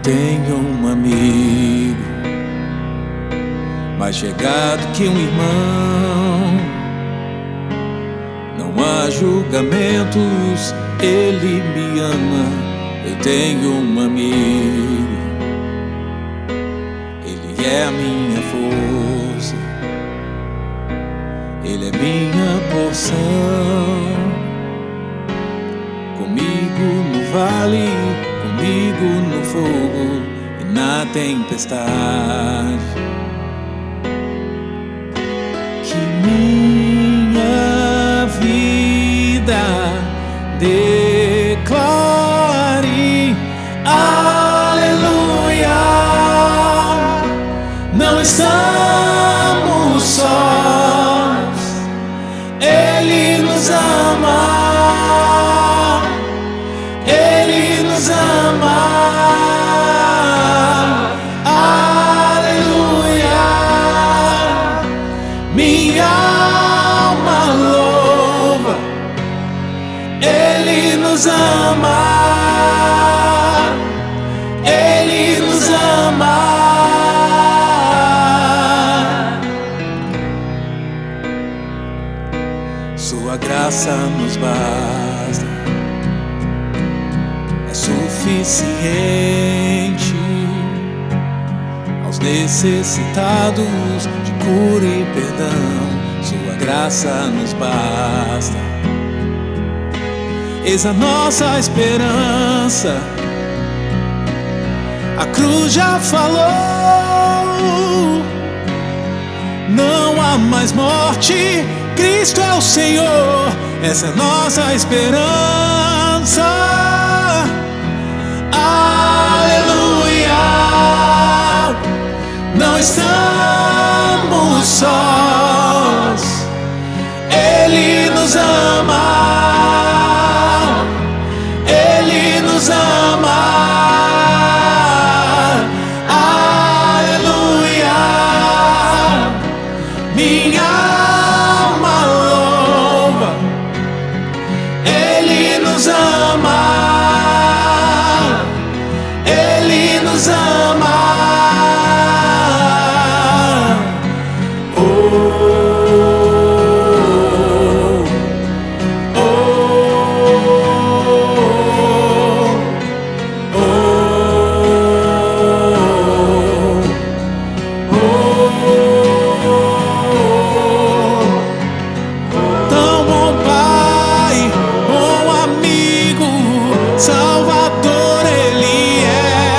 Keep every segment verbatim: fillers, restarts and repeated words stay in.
tenho um amigo mais chegado que um irmão. Não há julgamentos, ele me ama. Eu tenho um amigo, ele é a minha força, ele é minha porção. Comigo no vale, comigo no fogo e na tempestade. Que minha vida declare aleluia. Não estamos sós, ele nos ama. Ele nos ama, aleluia. Minha alma louva, Ele nos ama, Ele nos ama. Sua graça nos basta, é suficiente aos necessitados de cura e perdão. Sua graça nos basta. Eis a nossa esperança, a cruz já falou. Não há mais morte, Cristo é o Senhor. Essa é a nossa esperança. Aleluia. Não estamos sós, Ele nos ama, Ele nos ama. Aleluia. Minha alma louva, Ele nos ama, Ele nos ama. Oh, oh, oh, oh, oh. Tão bom Pai, bom amigo, Salvador Ele é.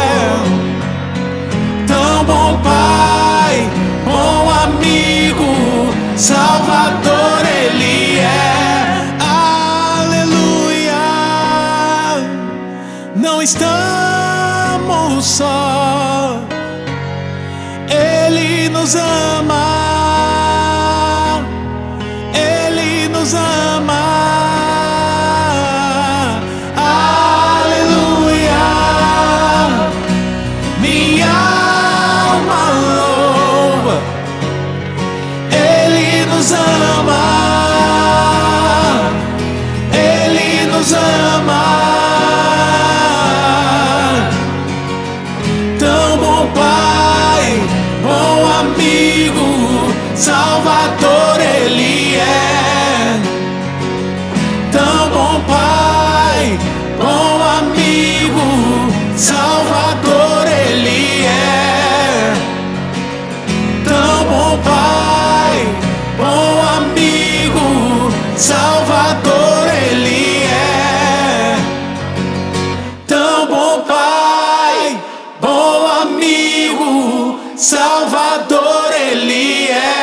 Tão bom Pai, bom amigo, Salvador Ele é. Aleluia. Não estamos só, Ele nos ama, Ele nos ama. Aleluia. Minha alma louva, Ele nos ama, Ele nos ama. Tão bom Pai, bom amigo, Salvador Ele é. Tão bom Pai, bom amigo, Salvador Ele é. Tão bom Pai, bom amigo, Salvador Ele é. Tão bom Pai, bom amigo, Salvador Ele é.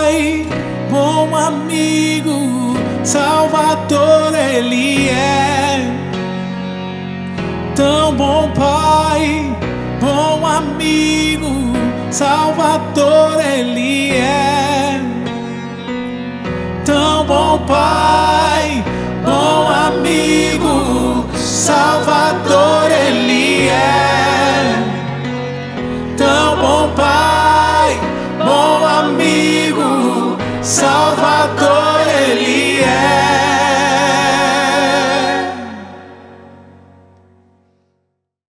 Pai, bom amigo, Salvador Ele é. Tão bom Pai, bom amigo, Salvador Ele é. Tão bom Pai, bom amigo, Salvador Ele é. Tão bom Pai, bom amigo, Salvador Ele é.